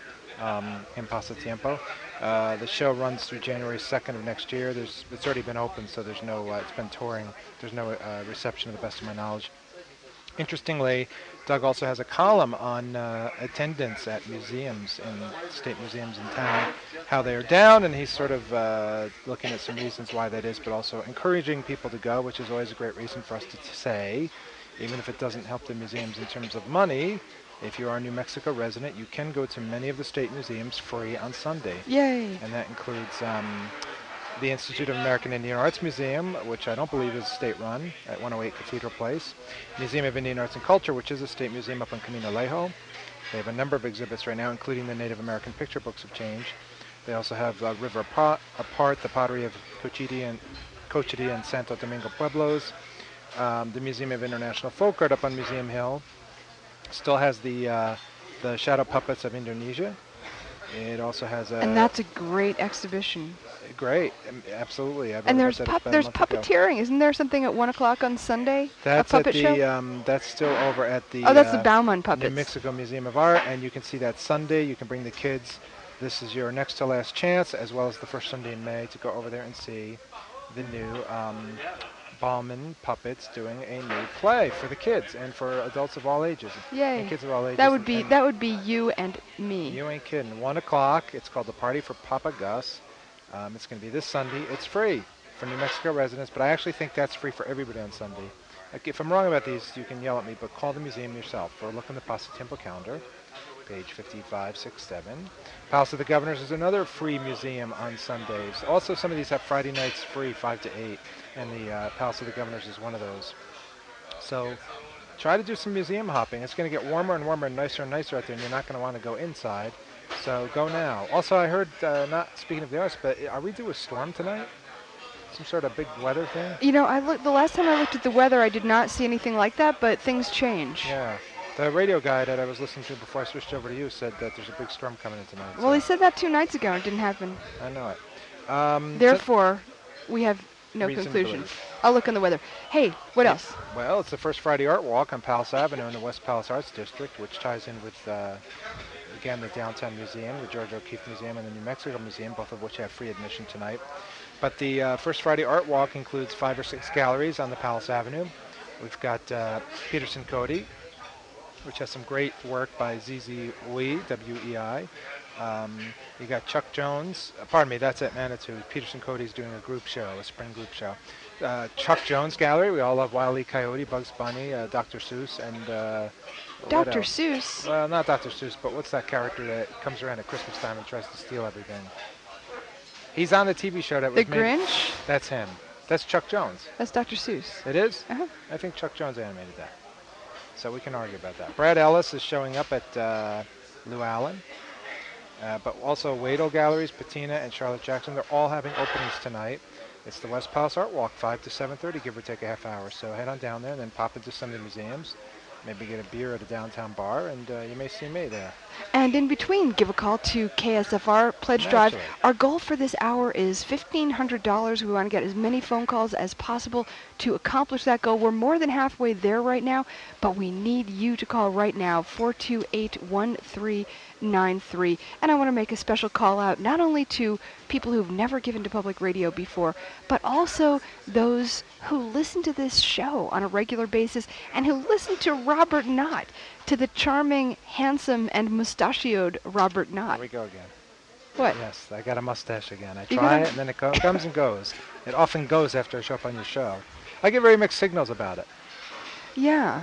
um, in Pasatiempo. Uh, the show runs through January second of next year. There's, it's already been open, so there's no, uh, it's been touring. There's no uh, reception, to the best of my knowledge. Interestingly, Doug also has a column on uh, attendance at museums in state museums in town, how they are down, and he's sort of uh, looking at some reasons why that is, but also encouraging people to go, which is always a great reason for us to t- say, even if it doesn't help the museums in terms of money. If you are a New Mexico resident, you can go to many of the state museums free on Sunday. Yay! And that includes um, the Institute of American Indian Arts Museum, which I don't believe is state-run, at one oh eight Cathedral Place. Museum of Indian Arts and Culture, which is a state museum up on Camino Lejo. They have a number of exhibits right now, including the Native American picture books of change. They also have uh, River Apart, Apart, the pottery of Cochiti and, Cochiti and Santo Domingo Pueblos. Um, the Museum of International Folk Art up on Museum Hill still has the uh, the shadow puppets of Indonesia. It also has a... And that's a great exhibition. Great, um, absolutely. I've And already there's said pup- it's been a there's month ago. puppeteering. Isn't there something at one o'clock on Sunday? That's a puppet at the, show? um, that's still over at the Oh, that's the uh, Bauman New puppets. Mexico Museum of Art, and you can see that Sunday. You can bring the kids. This is your next to last chance, as well as the first Sunday in May, to go over there and see the new um, Bauman puppets doing a new play for the kids and for adults of all ages. Yay. And kids of all ages. That would be And that would be you and me. You ain't kidding. One o'clock. It's called the Party for Papa Gus. Um, it's going to be this Sunday. It's free for New Mexico residents, but I actually think that's free for everybody on Sunday. Like, if I'm wrong about these, you can yell at me, but call the museum yourself or look in the Pasatiempo calendar, page fifty-five sixty-seven. Palace of the Governors is another free museum on Sundays. Also, some of these have Friday nights free, five to eight, and the uh, Palace of the Governors is one of those. So try to do some museum hopping. It's going to get warmer and warmer and nicer and nicer out there, and you're not going to want to go inside. So go now. Also, I heard, uh, not speaking of the arts, but are we due a storm tonight? Some sort of big weather thing? You know, I looked the last time I looked at the weather, I did not see anything like that, but things change. Yeah. The radio guy that I was listening to before I switched over to you said that there's a big storm coming in tonight. Well, so he said that two nights ago and it didn't happen. I know it. Um, so- Therefore, we have no Reason to conclusion. believe. I'll look on the weather. Hey, what Yeah. else? Well, it's the first Friday Art Walk on Palace Avenue in the West Palace Arts District, which ties in with, uh, again, the Downtown Museum, the George O'Keeffe Museum, and the New Mexico Museum, both of which have free admission tonight. But the uh, first Friday Art Walk includes five or six galleries on the Palace Avenue. We've got uh, Peterson Cody, which has some great work by Z Z Wei, W E I. Um, you got Chuck Jones. Uh, pardon me, that's at Manitou. Peterson Cody's doing a group show, a spring group show. Uh, Chuck Jones Gallery. We all love Wile E. Coyote, Bugs Bunny, uh, Doctor Seuss, and uh, what Doctor else? Seuss. Well, not Doctor Seuss, but what's that character that comes around at Christmas time and tries to steal everything? He's on the T V show that The was made. Grinch? That's him. That's Chuck Jones. That's Doctor Seuss. It is? Uh-huh. I think Chuck Jones animated that. So we can argue about that. Brad Ellis is showing up at uh, Lou Allen. Uh, but also Wadel Galleries, Patina, and Charlotte Jackson. They're all having openings tonight. It's the West Palace Art Walk, five to seven thirty, give or take a half hour. So head on down there and then pop into some of the museums. Maybe get a beer at a downtown bar, and uh, you may see me there. And in between, give a call to K S F R Pledge Drive. Naturally. Our goal for this hour is fifteen hundred dollars. We want to get as many phone calls as possible to accomplish that goal. We're more than halfway there right now, but we need you to call right now, four two eight, one three nine three. And I want to make a special call out not only to people who've never given to public radio before, but also those who listen to this show on a regular basis and who listen to Robert Knott, to the charming, handsome, and mustachioed Robert Knott. Here we go again. What? Yes, I got a mustache again. I You try got a- it, and then it co- comes and goes. It often goes after I show up on your show. I get very mixed signals about it. Yeah.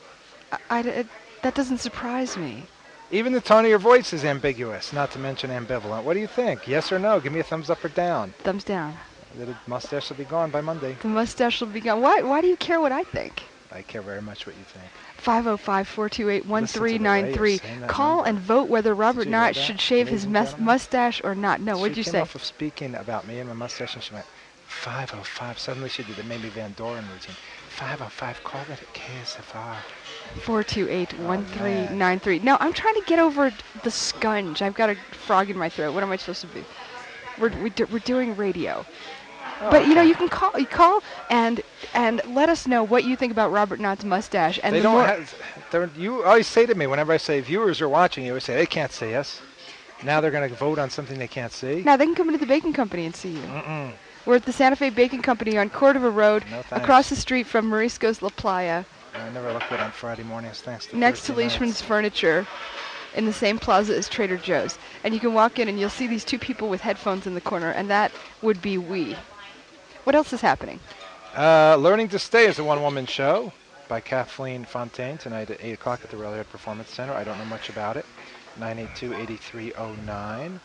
I, I- it- that doesn't surprise me. Even the tone of your voice is ambiguous, not to mention ambivalent. What do you think? Yes or no? Give me a thumbs up or down. Thumbs down. The mustache will be gone by Monday. The mustache will be gone. Why, why do you care what I think? I care very much what you think. five oh five, four two eight, one three nine three. Listen to the way you're saying that Call number. and vote whether Robert you hear Knott that, should shave ladies his and mus- gentlemen? mustache or not. No, what'd she you came say? off of speaking about me and my mustache, and she went, five oh five. Suddenly she did the Mamie Van Doren routine. five oh five, call that at K S F R. four two eight, one three man. nine three. No, I'm trying to get over the scunge. I've got a frog in my throat. What am I supposed to be? We're, we do, we're doing radio. Oh, But, you know, okay. you can call you call and and let us know what you think about Robert Knott's mustache. And They the don't more, have, they're- you always say to me, whenever I say viewers are watching, you always say, they can't see us. Now they're going to vote on something they can't see. now they can come into the Bacon Company and see you. Mm-mm. We're at the Santa Fe Bacon Company on Cordova Road, No thanks. across the street from Morisco's La Playa, I never look good on Friday mornings, thanks to next to Thursday Leishman's nights. Furniture, in the same plaza as Trader Joe's. And you can walk in and you'll see these two people with headphones in the corner, and that would be we. What else is happening? Uh, Learning to Stay is a one-woman show by Kathleen Fontaine tonight at eight o'clock at the Railroad Performance Center. I don't know much about it. nine eight two, eight three oh nine.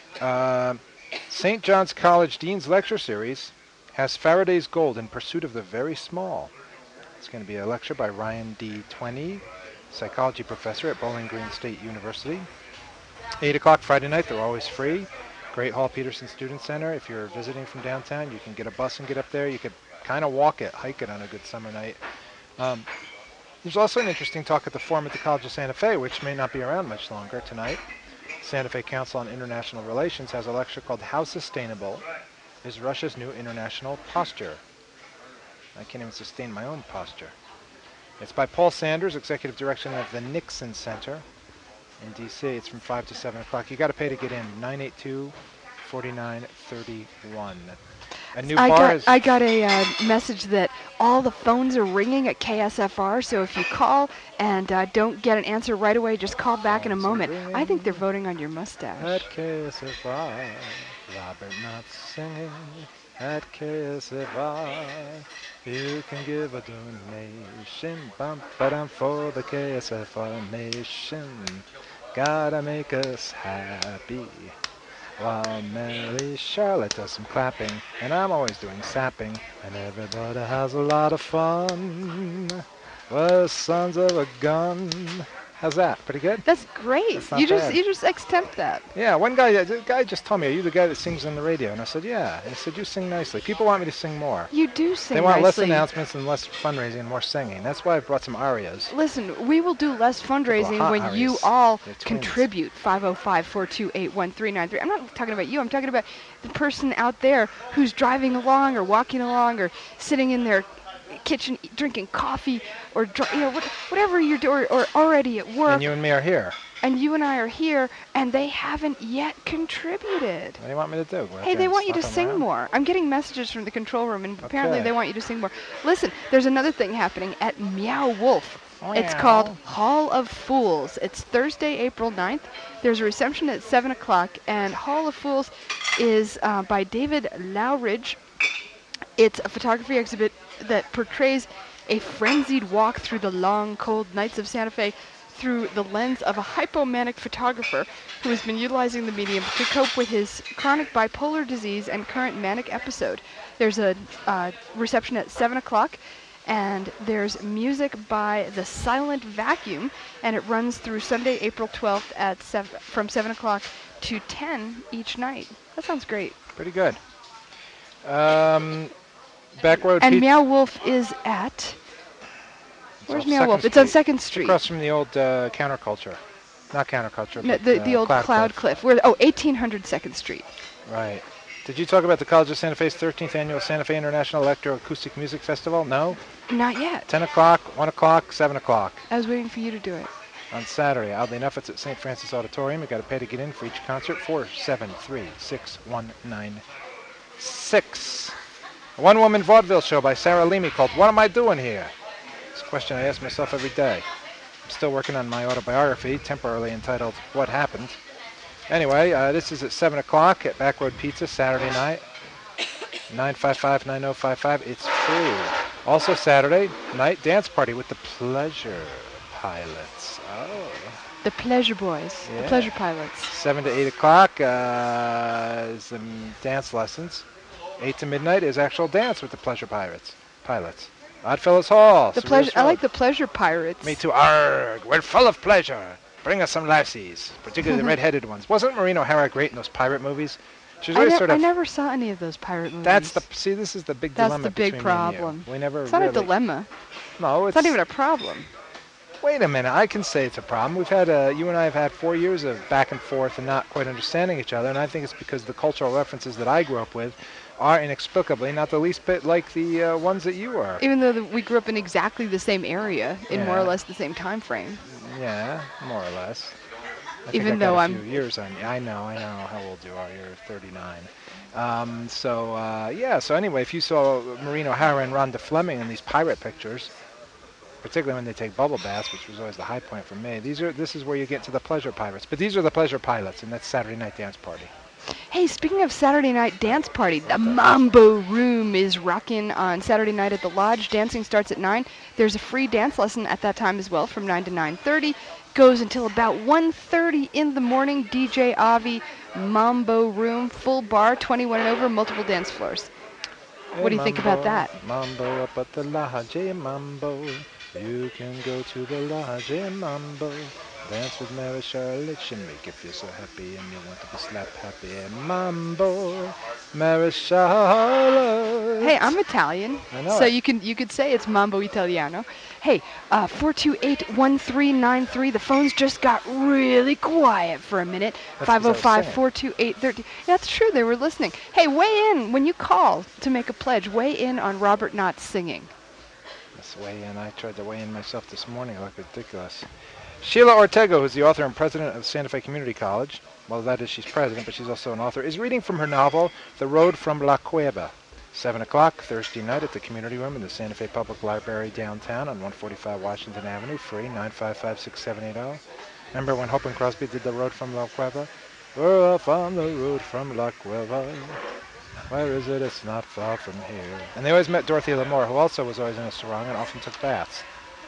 Uh, Saint John's College Dean's Lecture Series has Faraday's Gold in Pursuit of the Very Small. It's going to be a lecture by Ryan D. Twenty, psychology professor at Bowling Green State University. eight o'clock Friday night, they're always free. Great Hall Peterson Student Center. If you're visiting from downtown, you can get a bus and get up there. You could kind of walk it, hike it on a good summer night. Um, there's also an interesting talk at the forum at the College of Santa Fe, which may not be around much longer tonight. Santa Fe Council on International Relations has a lecture called How Sustainable is Russia's New International Posture? I can't even sustain my own posture. It's by Paul Sanders, Executive Director of the Nixon Center in D C. It's from five to seven o'clock. You got to pay to get in. nine eight two, four nine three one. A new I bar got, is... I got a uh, message that all the phones are ringing at K S F R, so if you call and uh, don't get an answer right away, just call back in a Phones are moment. I think they're ringing voting on your mustache. At K S F R, Robert Knott singing. At K S F R, you can give a donation. Bum, ba-dum, for the K S F R nation. Gotta make us happy. While Mary Charlotte does some clapping, and I'm always doing sapping, and everybody has a lot of fun. We're sons of a gun, How's that? Pretty good? That's great. That's not you just bad. you just extemp that. Yeah, one guy, the guy just told me, are you the guy that sings on the radio? And I said, yeah. And he said, you sing nicely. People want me to sing more. You do sing They want nicely. less announcements and less fundraising and more singing. That's why I brought some arias. Listen, we will do less fundraising hot when you Aries. all They're twins. contribute. five oh five, four two eight, one three nine three. I'm not talking about you. I'm talking about the person out there who's driving along or walking along or sitting in their kitchen e- drinking coffee or dri- you know what, whatever you're doing, or, or already at work. And you and me are here. And you and I are here, and they haven't yet contributed. What do you want me to do? Go out Hey, there they and want you to slap 'em sing around? more. I'm getting messages from the control room, and apparently Okay. they want you to sing more. Listen, there's another thing happening at Meow Wolf. It's Meow. called Hall of Fools. It's Thursday, April ninth. There's a reception at seven o'clock, and Hall of Fools is uh, by David Lowridge. It's a photography exhibit that portrays a frenzied walk through the long, cold nights of Santa Fe through the lens of a hypomanic photographer who has been utilizing the medium to cope with his chronic bipolar disease and current manic episode. There's a uh, reception at seven o'clock, and there's music by The Silent Vacuum, and it runs through Sunday, April twelfth at seven, from seven o'clock to ten each night. That sounds great. Pretty good. Um, Backroad And Pizza. Meow Wolf is at... Where's off Meow Second Wolf? It's on Street. Second It's Street. across from the old uh, Counterculture. Not Counterculture, No, but the, uh, the old Cloud, Cloud Cliff. Where, oh, eighteen hundred Second Street. Right. Did you talk about the College of Santa Fe's thirteenth Annual Santa Fe International Electroacoustic Music Festival? No? Not yet. ten o'clock, one o'clock, seven o'clock. I was waiting for you to do it. On Saturday. Oddly enough, it's at Saint Francis Auditorium. You've got to pay to get in for each concert. four seven three, six one nine six. A one-woman vaudeville show by Sarah Leamy called What Am I Doing Here? It's a question I ask myself every day. I'm still working on my autobiography, temporarily entitled What Happened. Anyway, uh, this is at seven o'clock at Backroad Pizza, Saturday night. nine five five, nine oh five five. It's free. Also Saturday night, dance party with the Pleasure Pilots. Oh. The Pleasure Boys. Yeah. The Pleasure Pilots. seven to eight o'clock uh, is um, dance lessons. eight to midnight is actual dance with the Pleasure Pirates. Pilots. Oddfellows Hall. The Surreal pleasure. I Road. like the Pleasure Pirates. Me too. Arrgh. We're full of pleasure. Bring us some lassies, particularly the red-headed ones. Wasn't Maureen O'Hara great in those pirate movies? She was I, always ne- sort I of. never saw any of those pirate movies. That's the see. This is the big That's dilemma the big between me and you. problem. We never. It's not really, a dilemma. No, It's not even a problem. Wait a minute. I can say it's a problem. We've had uh, you and I have had four years of back and forth and not quite understanding each other, and I think it's because the cultural references that I grew up with are inexplicably not the least bit like the uh, ones that you are. Even though the, we grew up in exactly the same area, in more or Yeah. less the same time frame. Yeah, more or less. I Even think I though got a I'm- few years on you. I know, I know how old you are. You're thirty-nine. Um, so uh, yeah. So anyway, if you saw Maureen O'Hara and Rhonda Fleming in these pirate pictures, particularly when they take bubble baths, which was always the high point for me. These are this is where you get to the Pleasure Pirates. But these are the Pleasure Pilots, and that's Saturday night dance party. Hey, speaking of Saturday night dance party, the Mambo Room is rocking on Saturday night at the Lodge. Dancing starts at nine. There's a free dance lesson at that time as well from nine to nine thirty. Goes until about one thirty in the morning. D J Avi, Mambo Room, full bar, twenty-one and over, multiple dance floors. What do you think about that? Mambo up at the Lodge, Mambo. You can go to the Lodge, Mambo. Dance with Mary Charlotte, she make you feel so happy and you want to be slap happy. Mambo, Mary Charlotte. Hey, I'm Italian, I know so it. you can you could say it's Mambo Italiano. Hey, uh, four two eight, one three nine three. The phones just got really quiet for a minute. That's 'cause I five oh was five, saying. four two eight, one three. That's true, they were listening. Hey, weigh in when you call to make a pledge. Weigh in on Robert Knott singing. Let's weigh in. I tried to weigh in myself this morning. I look ridiculous. Sheila Ortega, who's the author and president of Santa Fe Community College, well, that is, she's president, but she's also an author, is reading from her novel, The Road from La Cueva. seven o'clock Thursday night at the community room in the Santa Fe Public Library downtown on one forty-five Washington Avenue, free, nine five five, six seven eight zero. Remember when Hope and Crosby did The Road from La Cueva? We're off on the road from La Cueva. Where is it? It's not far from here. And they always met Dorothy Lamour, who also was always in a sarong and often took baths.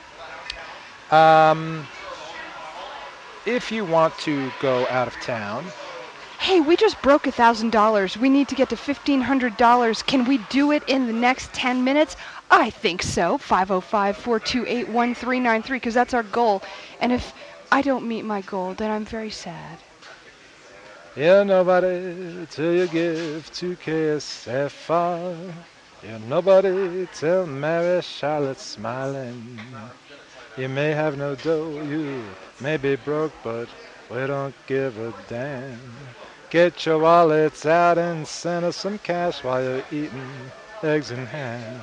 Um, if you want to go out of town, Hey, we just broke one thousand dollars. We need to get to fifteen hundred dollars. Can we do it in the next ten minutes? I think so. five oh five, four two eight, one three nine three, because that's our goal. And if I don't meet my goal, then I'm very sad. You're nobody till you give to K S F R. You're nobody till Mary Charlotte's smiling. You may have no dough, you may be broke, but we don't give a damn. Get your wallets out and send us some cash while you're eating eggs and ham.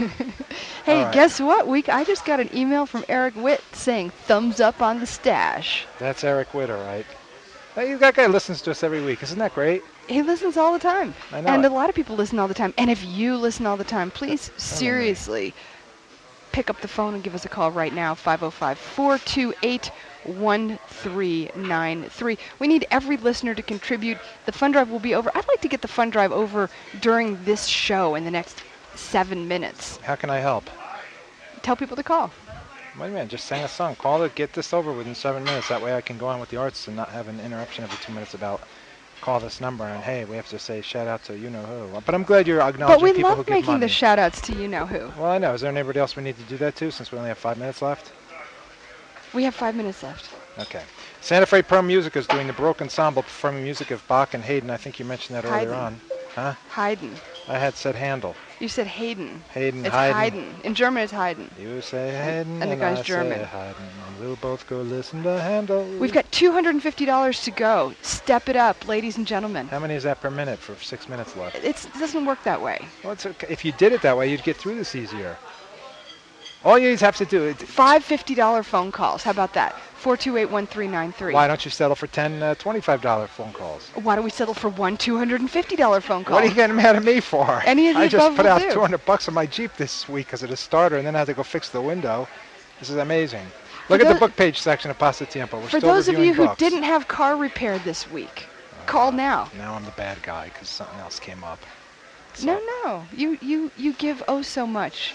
Hey, right. guess what? We I just got an email from Eric Witt saying thumbs up on the stash. That's Eric Witter, right? Hey, that guy listens to us every week. Isn't that great? He listens all the time. I know And it. a lot of people listen all the time. And if you listen all the time, please seriously pick up the phone and give us a call right now, five oh five, four two eight, one three nine three. We need every listener to contribute. The fund drive will be over. I'd like to get the fund drive over during this show in the next seven minutes. How can I help? Tell people to call. Wait a minute, just sing a song. Call it, get this over within seven minutes. That way I can go on with the arts and not have an interruption every two minutes about call this number and hey, we have to say shout out to you know who. But I'm glad you're acknowledging But we people who love give making money. the shout outs to you know who. Well, I know. Is there anybody else we need to do that to since we only have five minutes left? We have five minutes left. Okay. Santa Fe Pro Music is doing the Baroque Ensemble performing music of Bach and Haydn. I think you mentioned that earlier Haydn. on. Huh? Haydn. I had said Handel. You said Haydn. Haydn, It's Haydn. Haydn. In German, it's Haydn. You say Haydn And the guy's I German. say Haydn, and we'll both go listen to Handel. We've got two hundred fifty dollars to go. Step it up, ladies and gentlemen. How many is that per minute for six minutes left? It's, it doesn't work that way. Well, it's okay. If you did it that way, you'd get through this easier. All you have to do is... Five fifty dollars phone calls. How about that? four two eight, one three nine three. Why don't you settle for ten uh, twenty-five dollar phone calls? Why don't we settle for one two hundred fifty dollars phone call? What are you getting mad at me for? Any of the I just above put will out do. two hundred bucks on my Jeep this week because of the starter, and then I had to go fix the window. This is amazing. Look at tho- the book page section of Pasatiempo. We're For still those of reviewing you who books. didn't have car repaired this week, call now. Now I'm the bad guy because something else came up. No, no. You, you, you give oh so much.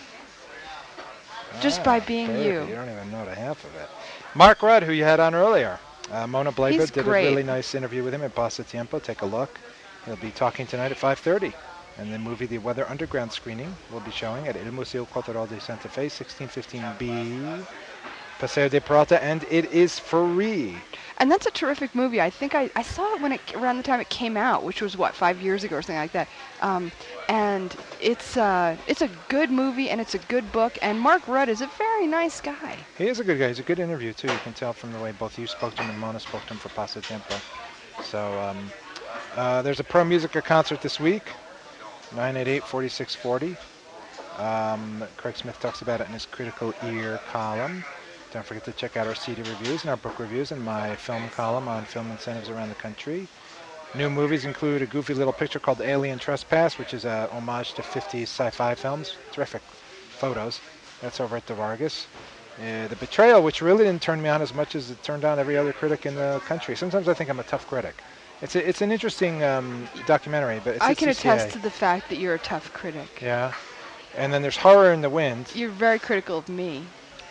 Just Ah, by being baby, you. You don't even know the half of it. Mark Rudd, who you had on earlier. Uh, Mona Blago He's did great. a really nice interview with him at Pasatiempo. Take a look. He'll be talking tonight at five thirty. And the movie The Weather Underground screening will be showing at El Museo Cultural de Santa Fe, sixteen fifteen B, Paseo de Peralta, and it is free. And that's a terrific movie. I think I, I saw it when it around the time it came out, which was what five years ago or something like that. Um, and it's uh, it's a good movie and it's a good book. And Mark Rudd is a very nice guy. He is a good guy. He's a good interview, too. You can tell from the way both you spoke to him and Mona spoke to him for Pasatiempo. So um, uh, there's a Pro Musica concert this week, nine eight eight, four six four zero. Um, Craig Smith talks about it in his Critical Ear column. Don't forget to check out our C D reviews and our book reviews and my film column on film incentives around the country. New movies include a goofy little picture called Alien Trespass, which is a homage to fifties sci-fi films. Terrific photos. That's over at the Vargas. Uh, the Betrayal, which really didn't turn me on as much as it turned on every other critic in the country. Sometimes I think I'm a tough critic. It's a, it's an interesting um, documentary, but it's I at can C C A. attest to the fact that you're a tough critic. Yeah. And then there's Horror in the Wind. You're very critical of me.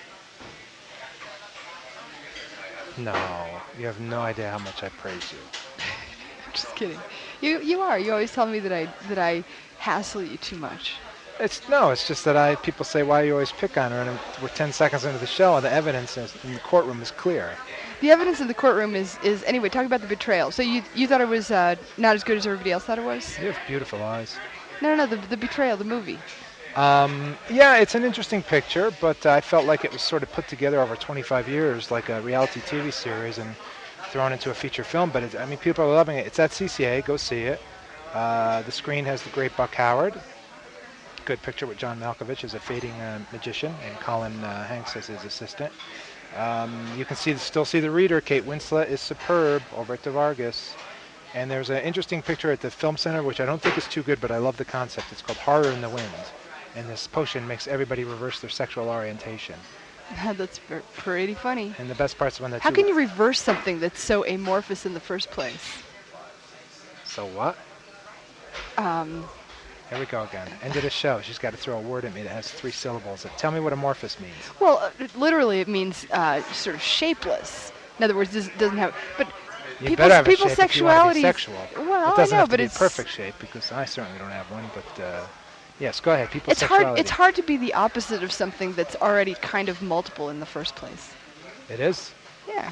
No, you have no idea how much I praise you. Just kidding. You you are. You always tell me that I that I hassle you too much. It's no, it's just that I people say why you always pick on her, and we're ten seconds into the show, and the evidence is, in the courtroom is clear. The evidence in the courtroom is is anyway. Talk about The Betrayal. So you you thought it was uh, not as good as everybody else thought it was? You have beautiful eyes. No, no, no. The, the Betrayal, the movie. Um, yeah, it's an interesting picture, but I felt like it was sort of put together over twenty-five years, like a reality T V series, and thrown into a feature film. But it, I mean, people are loving it. It's at C C A. Go see it. Uh, the screen has the great Buck Howard. Good picture with John Malkovich as a fading uh, magician, and Colin uh, Hanks as his assistant. Um, you can see still see the reader. Kate Winslet is superb over at the Vargas. And there's an interesting picture at the Film Center, which I don't think is too good, but I love the concept. It's called Horror in the Wind. And this potion makes everybody reverse their sexual orientation. That's ver- pretty funny. And the best part's when the How two... can you reverse something that's so amorphous in the first place? So what? Um, Here we go again. End of the show. She's got to throw a word at me that has three syllables. Tell me what amorphous means. well, uh, literally, it means uh, sort of shapeless. In other words, this doesn't have. But You people's, better have a people's shape if you want to be sexuality. sexual. Well, it doesn't I know, have to but be it's a perfect shape, because I certainly don't have one. But uh, yes, go ahead. People's It's hard. sexuality. It's hard to be the opposite of something that's already kind of multiple in the first place. It is? Yeah.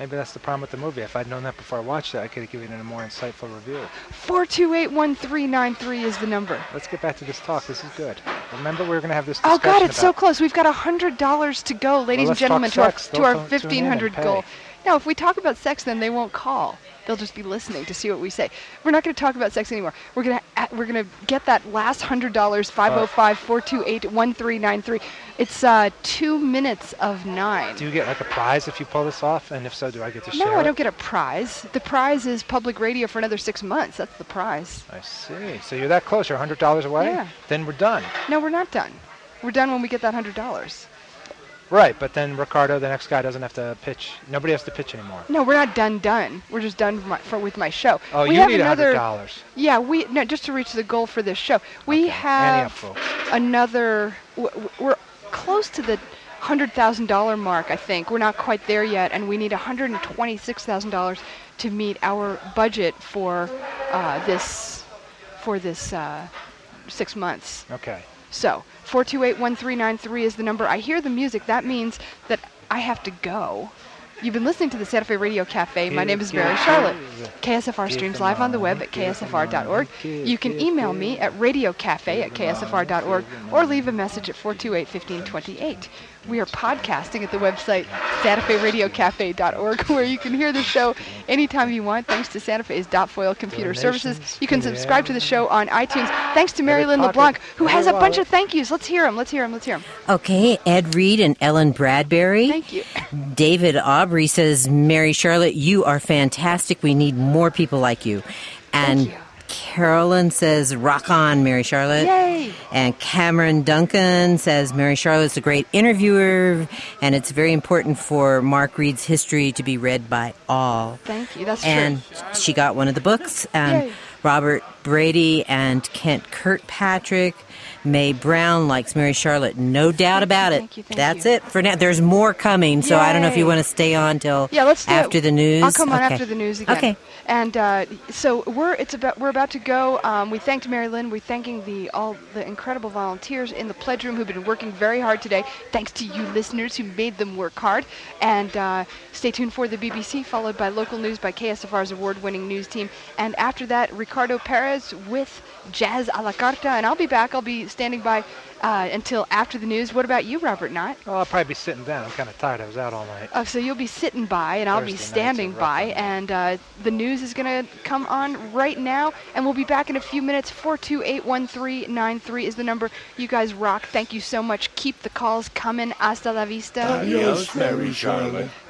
Maybe that's the problem with the movie. If I'd known that before I watched it, I could have given it a more insightful review. four two eight, one three nine three is the number. Let's get back to this talk. This is good. Remember, we were going to have this discussion Oh, God, it's so about- close. We've got one hundred dollars to go, ladies Well, and let's gentlemen, talk to our, sex. to They'll our come- tune in fifteen hundred and goal. pay. No, if we talk about sex, then they won't call. They'll just be listening to see what we say. We're not going to talk about sex anymore. We're going to we're going to get that last one hundred dollars, five oh five, four two eight, one three nine three. It's uh, two minutes of nine. Do you get like a prize if you pull this off? And if so, do I get to No, share I it? don't get a prize. The prize is public radio for another six months. That's the prize. I see. So you're that close. You're one hundred dollars away? Yeah. Then we're done. No, we're not done. We're done when we get that one hundred dollars. Right, but then Ricardo, the next guy, doesn't have to pitch. Nobody has to pitch anymore. No, we're not done done. We're just done for my, for, with my show. Oh, we you have need another, one hundred dollars. Yeah, we no, just to reach the goal for this show. We Okay. Ante up, have folks. another. W- w- we're close to the one hundred thousand dollars mark, I think. We're not quite there yet, and we need one hundred twenty-six thousand dollars to meet our budget for uh, this for this uh, six months. Okay. So, four two eight, one three nine three is the number. I hear the music. That means that I have to go. You've been listening to the Santa Fe Radio Cafe. My name is Mary Charlotte. K S F R streams live on the web at k s f r dot org. You can email me at radiocafe at k s f r dot org or leave a message at four two eight, one five two eight. We are podcasting at the website santa fe radio cafe dot org, where you can hear the show anytime you want, thanks to Santa Fe's Dot Foil Computer Services. You can subscribe to the show on iTunes, thanks to Mary Lynn LeBlanc, who has a bunch of thank yous. Let's hear them. Let's hear them. Let's hear them. Okay, Ed Reed and Ellen Bradbury. Thank you. David Aubrey says, Mary Charlotte, you are fantastic. We need more people like you. And you. Carolyn says, rock on, Mary Charlotte. Yay. And Cameron Duncan says, Mary Charlotte's a great interviewer, and it's very important for Mark Reed's history to be read by all. Thank you. That's And true. she got one of the books. And Yay. Robert Brady and Kent Kirkpatrick. May Brown likes Mary Charlotte. No doubt Thank about you, it. thank you, thank That's you. it for now. There's more coming, so I don't know if you Yay. want to stay on till Yeah, let's do after it. the news. I'll come on Okay. after the news again. Okay. And uh, so we're it's about we're about to go. Um, we thanked Mary Lynn. We're thanking the all the incredible volunteers in the pledge room who've been working very hard today. Thanks to you listeners who made them work hard. And uh, stay tuned for the B B C, followed by local news by K S F R's award-winning news team. And after that, Ricardo Perez with Jazz a la Carta. And I'll be back. I'll be standing by uh, until after the news. What about you, Robert Knott? Well, I'll probably be sitting down. I'm kind of tired. I was out all night. Oh, so you'll be sitting by, and I'll be Thursday nights are standing rough by, on me. and uh, the news is going to come on right now, and we'll be back in a few minutes. four two eight, one three nine three is the number. You guys rock. Thank you so much. Keep the calls coming. Hasta la vista. Adios, Mary Charlotte.